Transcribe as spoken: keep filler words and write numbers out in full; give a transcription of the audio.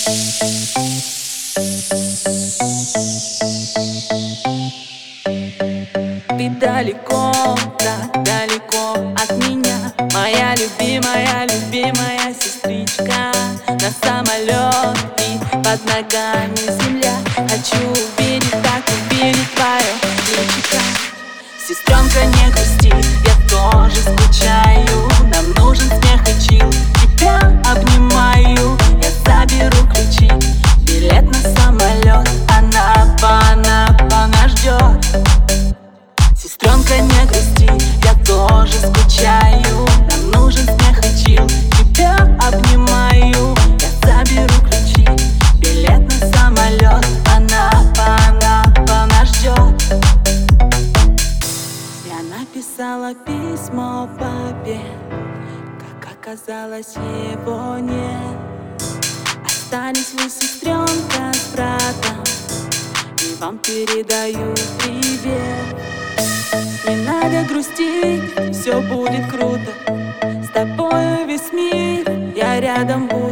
Ты далеко, так далеко от меня, моя любимая, любимая сестричка. На самолет и под ногами земля. Хочу увидеть, так увидеть твое личико. Сестренка, не грусти, я тоже скучаю. Нам нужен смех и чил, тебя обнимаю. Я заберу ключи, билет на самолет. Анапа, Анапа нас ждет. Сестренка, не грусти, я тоже скучаю. Нам нужен смех и чил, тебя обнимаю. Я заберу ключи, билет на самолет. Анапа, Анапа нас ждет. Я написала письмо папе, как оказалось, его нет. Остались вы, сестренка, с братом, и вам передаю привет. Не надо грустить, все будет круто. С тобою весь мир, я рядом буду.